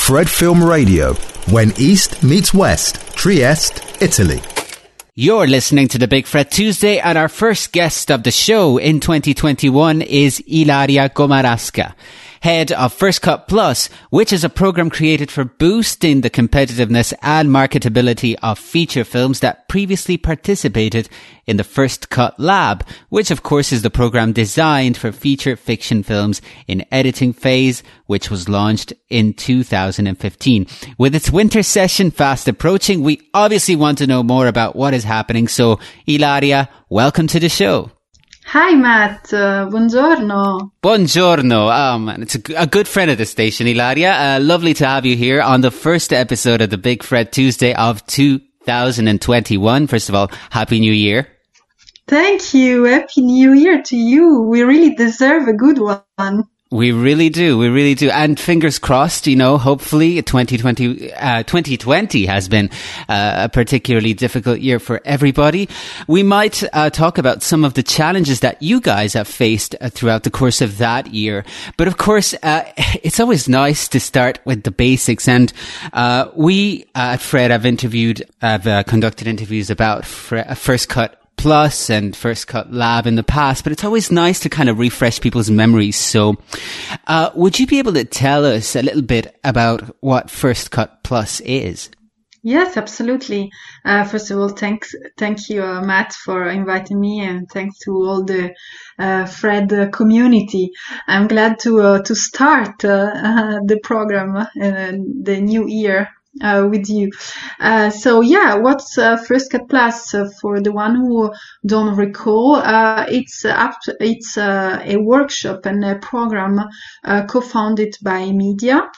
Fred Film Radio, when East meets West, Trieste, Italy. You're listening to the Big Fred Tuesday, and our first guest of the show in 2021 is Ilaria Gomarasca, head of First Cut Plus, which is a program created for boosting the competitiveness and marketability of feature films that previously participated in the First Cut Lab, which of course is the program designed for feature fiction films in editing phase, which was launched in 2015. With its winter session fast approaching, we obviously want to know more about what is happening. So, Ilaria, welcome to the show. Hi, Matt. Buongiorno. Buongiorno. Oh, man, it's a good friend of the station, Ilaria. Lovely to have you here on the first episode of the Big Fred Tuesday of 2021. First of all, Happy New Year. Thank you. Happy New Year to you. We really deserve a good one. We really do. We really do. And fingers crossed, hopefully 2020 has been a particularly difficult year for everybody. We might talk about some of the challenges that you guys have faced throughout the course of that year. But of course, it's always nice to start with the basics. And we at Fred have conducted interviews about First Cut Plus and First Cut Lab in the past, but it's always nice to kind of refresh people's memories. So, would you be able to tell us a little bit about what First Cut Plus is? Yes, absolutely. First of all, thank you, Matt, for inviting me, and thanks to all the Fred community. I'm glad to start the program the new year with you. What's First Cut Plus? For the one who don't recall, it's a workshop and a program co-founded by media.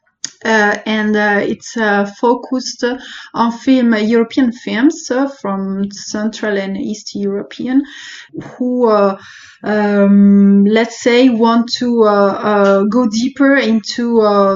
It's focused on European films from Central and East European who, let's say, want to go deeper into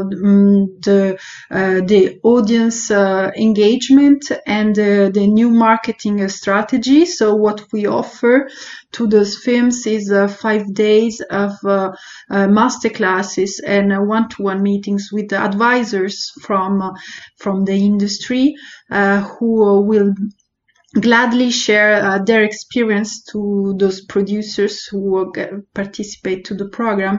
the audience engagement and the new marketing strategy. So what we offer to those films is 5 days of masterclasses and one-to-one meetings with the advisors from the industry who will gladly share their experience to those producers who participate to the program.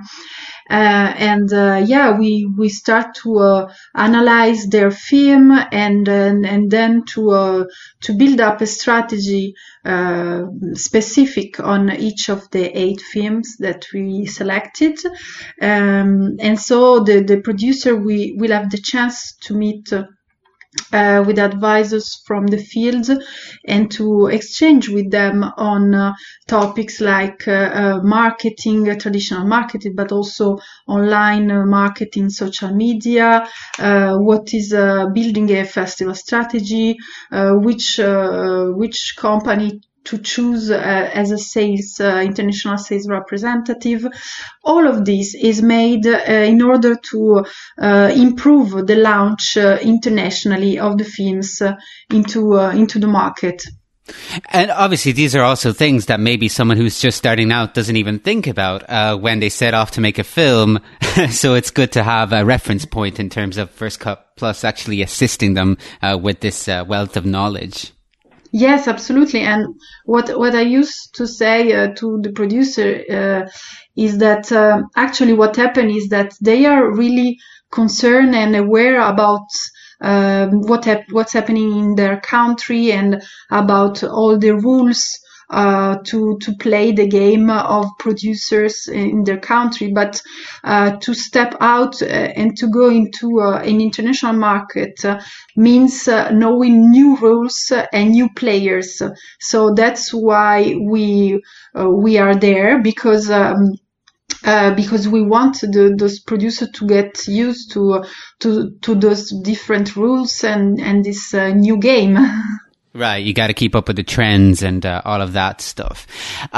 We start to analyze their film and then to build up a strategy specific on each of the 8 films that we selected. And so the producer will have the chance to meet with advisors from the field and to exchange with them on topics like marketing, traditional marketing, but also online marketing, social media, what is building a festival strategy, which company to choose as a international sales representative. All of this is made in order to improve the launch internationally of the films into the market. And obviously these are also things that maybe someone who's just starting out doesn't even think about when they set off to make a film. So it's good to have a reference point in terms of First Cut Plus actually assisting them with this wealth of knowledge. Yes, absolutely. And what I used to say to the producer is that actually what happened is that they are really concerned and aware about what's happening in their country and about all the rules to play the game of producers in their country, but to step out and to go into an international market means knowing new rules and new players. So that's why we are there, because we want those producers to get used to those different rules and this new game. Right, you got to keep up with the trends and all of that stuff.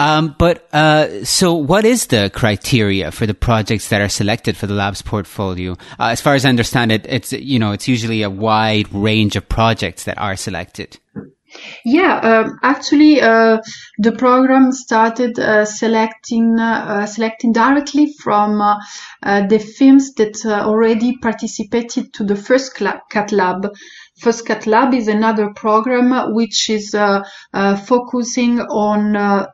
So what is the criteria for the projects that are selected for the lab's portfolio? As far as I understand it, it's usually a wide range of projects that are selected. Actually, the program started selecting directly from the films that already participated to the first Cat Lab. First Cat Lab is another program which is focusing on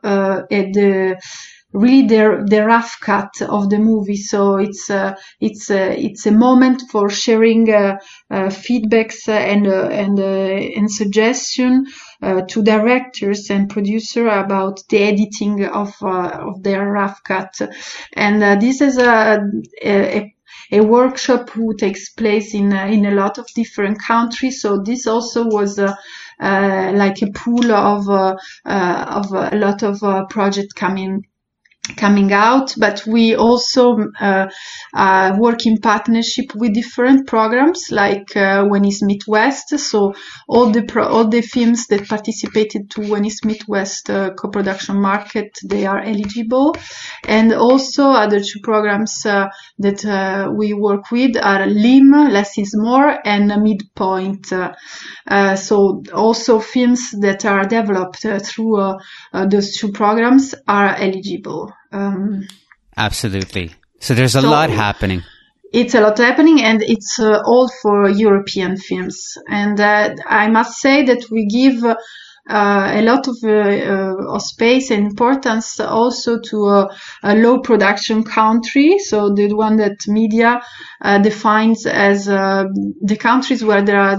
the rough cut of the movie. So it's a moment for sharing feedbacks and suggestion to directors and producer about the editing of their rough cut. And this is a workshop who takes place in a lot of different countries. So this also was like a pool of a lot of projects coming out, but we also work in partnership with different programs like When East Meets West. So all the films that participated to When East Meets West co-production market, they are eligible. And also other two programs that we work with are LIM, Less is More, and Midpoint. So also films that are developed through those two programs are eligible. Absolutely. So there's a lot happening. It's a lot happening, and it's all for European films. And I must say that we give a lot of space and importance also to a low production country. So the one that media defines as the countries where there are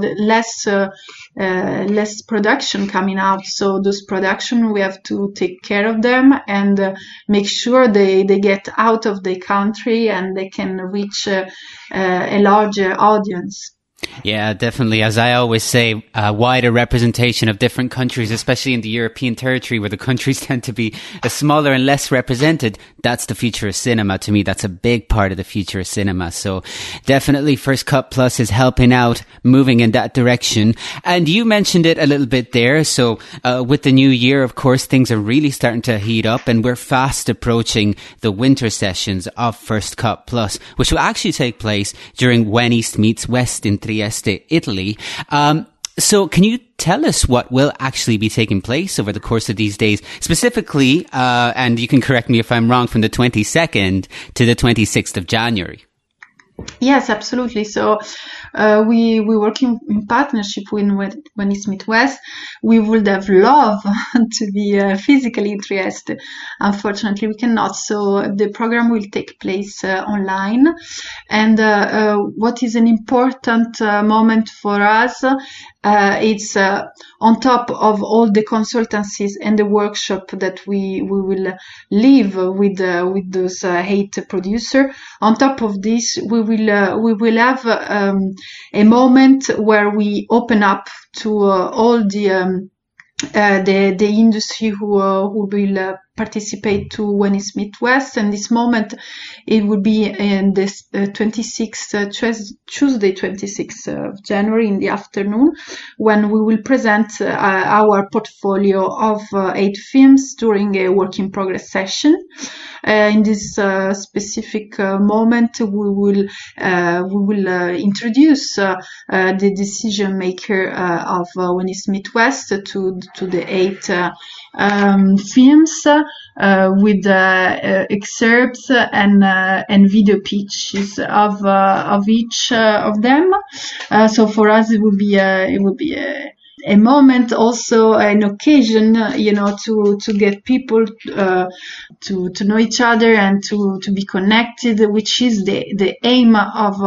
less production coming out. So those production, we have to take care of them and make sure they get out of the country and they can reach a larger audience. Yeah, definitely. As I always say, a wider representation of different countries, especially in the European territory where the countries tend to be smaller and less represented. That's the future of cinema. To me, that's a big part of the future of cinema. So definitely First Cut Plus is helping out, moving in that direction. And you mentioned it a little bit there. So with the new year, of course, things are really starting to heat up, and we're fast approaching the winter sessions of First Cut Plus, which will actually take place during When East Meets West in Trieste, Italy. So can you tell us what will actually be taking place over the course of these days, specifically, and you can correct me if I'm wrong, from the 22nd to the 26th of January? Yes, absolutely. So we work in partnership with When East Meets West. We would have loved to be physically in Trieste. Unfortunately, we cannot. So the program will take place online. And what is an important moment for us, it's on top of all the consultancies and the workshop that we will leave with those 8 producers. On top of this, we will have a moment where we open up to all the industry who will participate to When East Meets West. And this moment, it will be in this Tuesday, 26th of January in the afternoon, when we will present our portfolio of 8 films during a work in progress session. In this specific moment, we will introduce the decision maker of When East Meets West to the 8 films with excerpts and video pitches of each of them. So for us, it would be a moment, also an occasion, to get people to know each other and to be connected, which is the aim of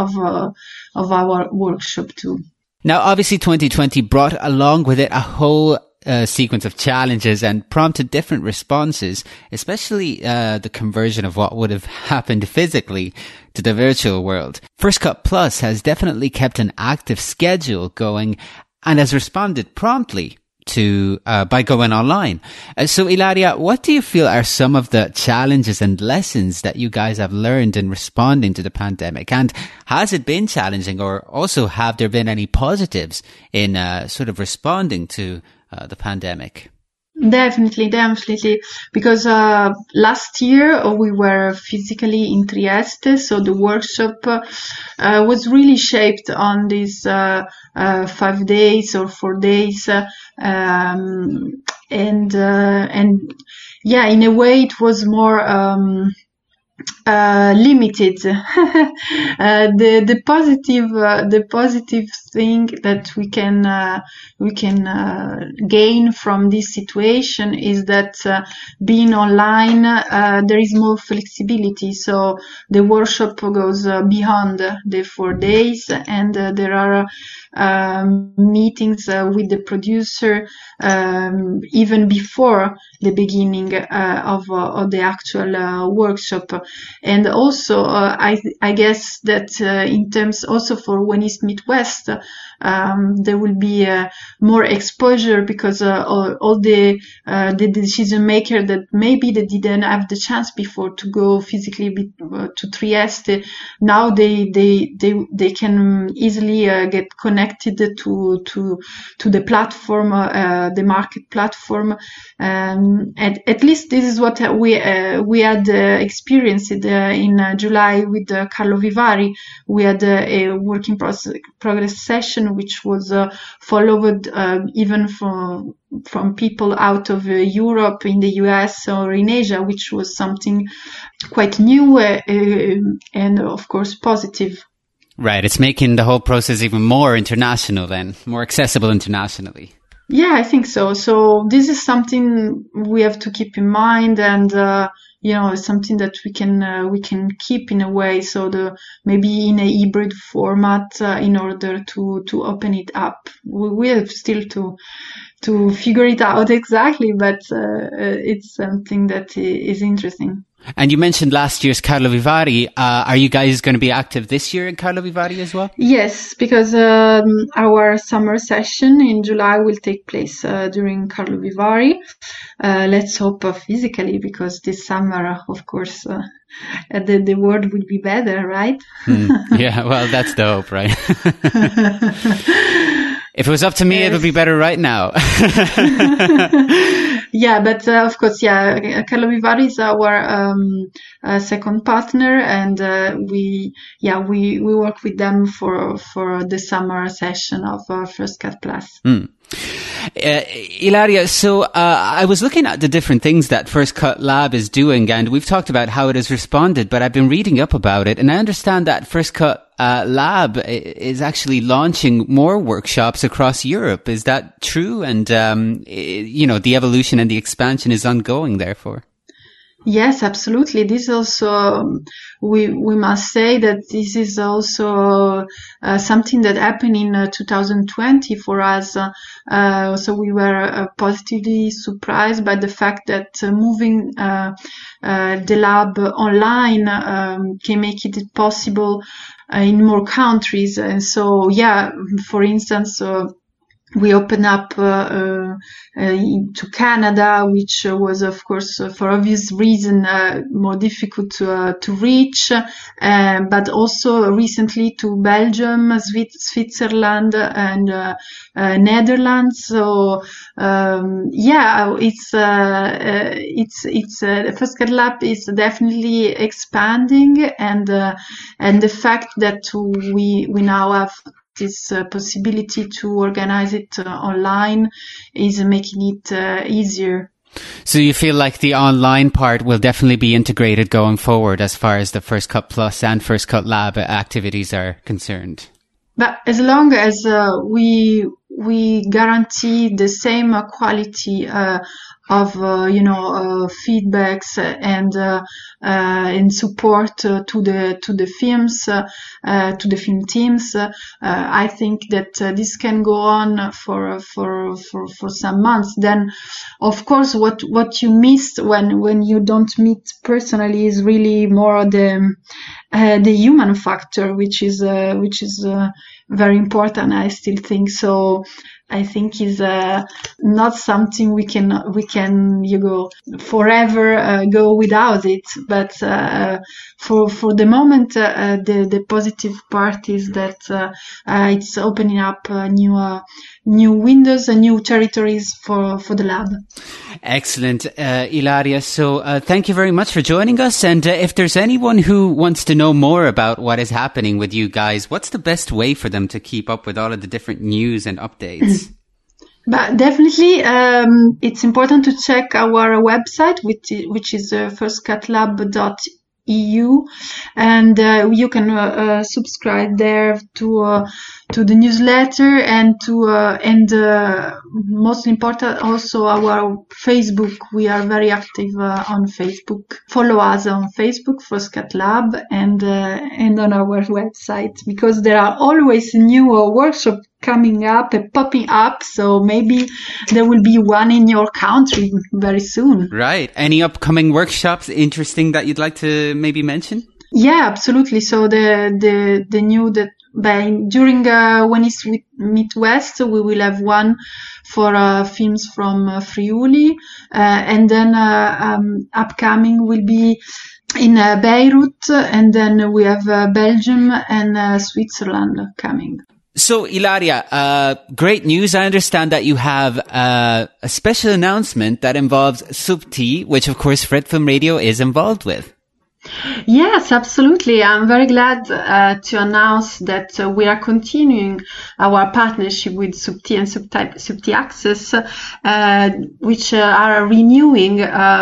our workshop too. Now, obviously, 2020 brought along with it a whole sequence of challenges and prompted different responses, especially the conversion of what would have happened physically to the virtual world. First Cut Plus has definitely kept an active schedule going and has responded promptly to by going online. So Ilaria, what do you feel are some of the challenges and lessons that you guys have learned in responding to the pandemic? And has it been challenging, or also have there been any positives in sort of responding to the pandemic? Definitely, because last year we were physically in Trieste, so the workshop was really shaped on these 5 days or 4 days, and yeah, in a way it was more limited. The positive thing that we can gain from this situation is that being online, there is more flexibility. So the workshop goes beyond the 4 days, and there are meetings with the producer even before the beginning of the actual workshop. And also, I guess that in terms also for When East Meet West, there will be more exposure, because all the decision maker that maybe they didn't have the chance before to go physically to Trieste, now they can easily get connected to the platform, the market platform. At least this is what we had experienced in July with Carlo Vivari. We had a work in progress session, which was followed even from people out of Europe, in the US or in Asia, which was something quite new and of course positive. Right, it's making the whole process even more international then, more accessible internationally. Yeah, I think so. So this is something we have to keep in mind, and it's something that we can keep in a way. So maybe in a hybrid format in order to open it up. We have still to figure it out exactly, but it's something that is interesting. And you mentioned last year's Carlo Vivari. Are you guys going to be active this year in Carlo Vivari as well? Yes, because our summer session in July will take place during Carlo Vivari. Let's hope physically, because this summer, of course, the world would be better, right? Yeah, well, that's the hope, right? If it was up to me, it would be better right now. Yeah, but of course, yeah, Carlo Vivari is our second partner, and we work with them for the summer session of First Cut Plus. Ilaria, so I was looking at the different things that First Cut Lab is doing, and we've talked about how it has responded, but I've been reading up about it, and I understand that First Cut Lab is actually launching more workshops across Europe. Is that true? And, the evolution and the expansion is ongoing, therefore. Yes, absolutely. This also, we must say that this is also something that happened in 2020 for us. So we were positively surprised by the fact that moving the lab online can make it possible in more countries. And so, for instance, we opened up to Canada, which was, of course, for obvious reason, more difficult to reach, but also recently to Belgium, Switzerland, and Netherlands. So it's First Cut Lab is definitely expanding, and the fact that we now have this possibility to organize it online is making it easier. So you feel like the online part will definitely be integrated going forward as far as the First Cut Plus and First Cut Lab activities are concerned? But as long as we guarantee the same quality of feedbacks and support to the films, to the film teams, I think that this can go on for some months. Then, of course, what you missed when you don't meet personally is really more the human factor, which is very important. I still think so. I think is not something we can forever go without it. but for the moment, the positive part is that it's opening up new windows and new territories for the lab. Excellent, Ilaria. So thank you very much for joining us. And if there's anyone who wants to know more about what is happening with you guys, what's the best way for them to keep up with all of the different news and updates? But definitely, it's important to check our website, which is firstcutlab.eu, and you can subscribe there to the newsletter and most important also our Facebook. We are very active on Facebook. Follow us on Facebook, First Cut Lab, and on our website, because there are always new workshops coming up and popping up, so maybe there will be one in your country very soon. Right. Any upcoming workshops interesting that you'd like to maybe mention? Yeah, absolutely. So the new during When East Meets West, we will have one for films from Friuli, and then upcoming will be in Beirut, and then we have Belgium and Switzerland coming. So, Ilaria, great news. I understand that you have a special announcement that involves Subti, which, of course, Fred Film Radio is involved with. Yes, absolutely. I'm very glad to announce that we are continuing our partnership with Subti and Subti Access, which are renewing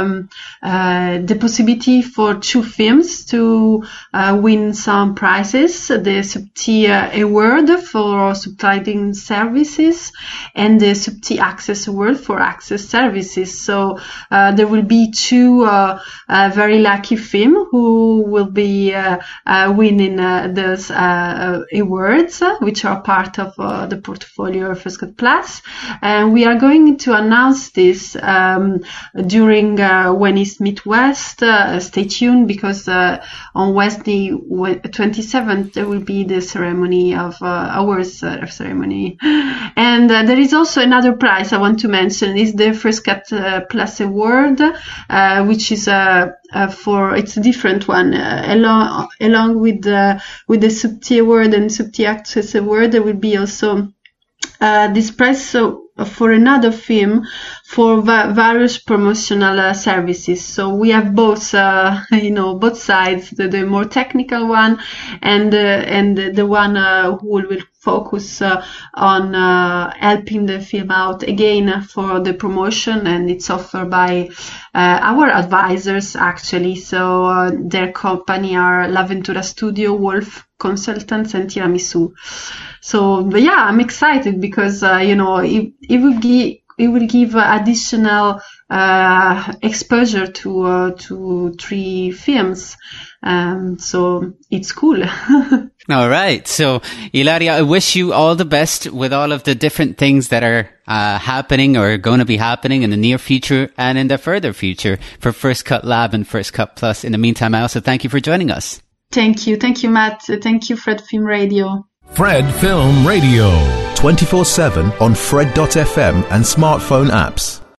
the possibility for 2 films to win some prizes: the Subti Award for subtitling services and the Subti Access Award for access services. So there will be 2 very lucky films who will be winning those awards, which are part of the portfolio of First Cut Plus. And we are going to announce this during When East Meets West. Stay tuned, because on Wednesday 27th there will be the ceremony of awards ceremony. And there is also another prize I want to mention, is the First Cut Plus Award, which is it's a different one. Along with the Subti Award and Subti Access Award, there will be also this prize for another film for various promotional services. So we have both, both sides, the more technical one and the one who will focus on helping the film out again for the promotion, and it's offered by our advisors actually. So their company are L'Avventura Studio, Wolf Consultants, and Tiramisu. So, but yeah, I'm excited because it will give additional exposure to 3 films. So it's cool. All right. So, Ilaria, I wish you all the best with all of the different things that are happening or going to be happening in the near future and in the further future for First Cut Lab and First Cut Plus. In the meantime, I also thank you for joining us. Thank you, Matt. Thank you, Fred Film Radio. Fred Film Radio. 24/7 on Fred.fm and smartphone apps.